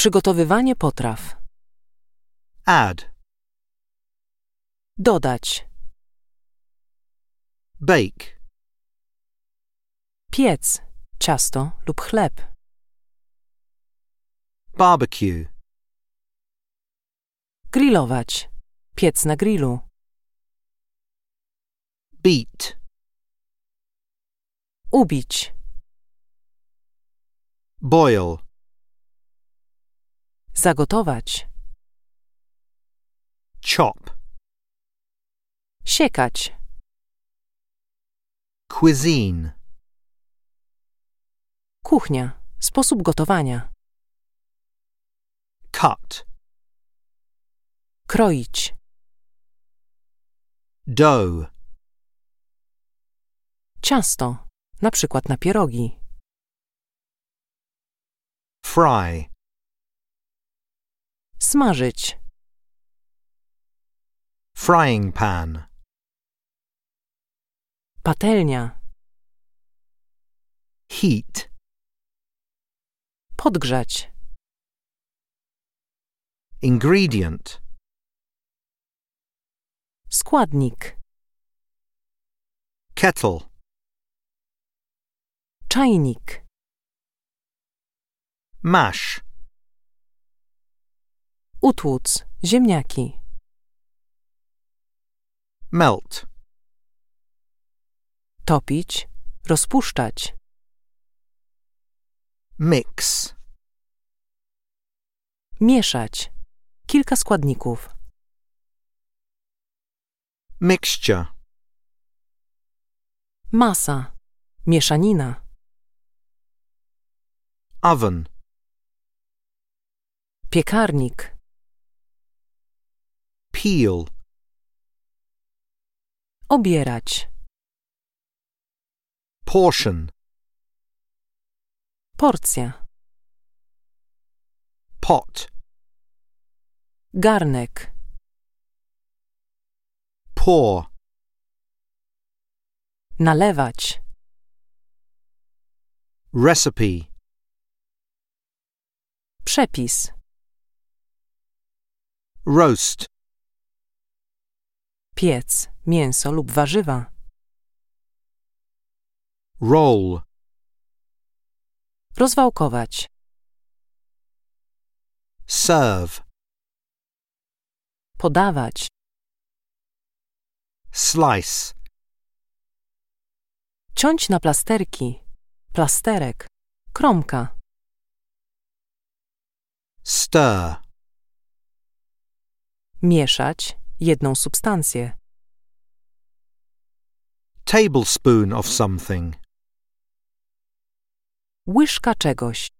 Przygotowywanie potraw. Add. Dodać. Bake. Piec. Ciasto lub chleb. Barbecue. Grillować. Piec na grillu. Beat. Ubić. Boil. Zagotować. Chop. Siekać. Cuisine. Kuchnia. Sposób gotowania. Cut. Kroić. Dough. Ciasto. Na przykład na pierogi. Fry. Smażyć. Frying pan. Patelnia. Heat. Podgrzać. Ingredient. Składnik. Kettle. Czajnik. Mash. Utłuc. Ziemniaki. Melt. Topić. Rozpuszczać. Mix. Mieszać. Kilka składników. Mixture. Masa. Mieszanina. Oven. Piekarnik. Peel. Obierać. Portion. Porcja. Pot. Garnek. Pour. Nalewać. Recipe. Przepis. Roast. Piec. Mięso lub warzywa. Roll. Rozwałkować. Serve. Podawać. Slice. Ciąć na plasterki. Plasterek. Kromka. Stir. Mieszać jedną substancję. Tablespoon of something. Łyżka czegoś.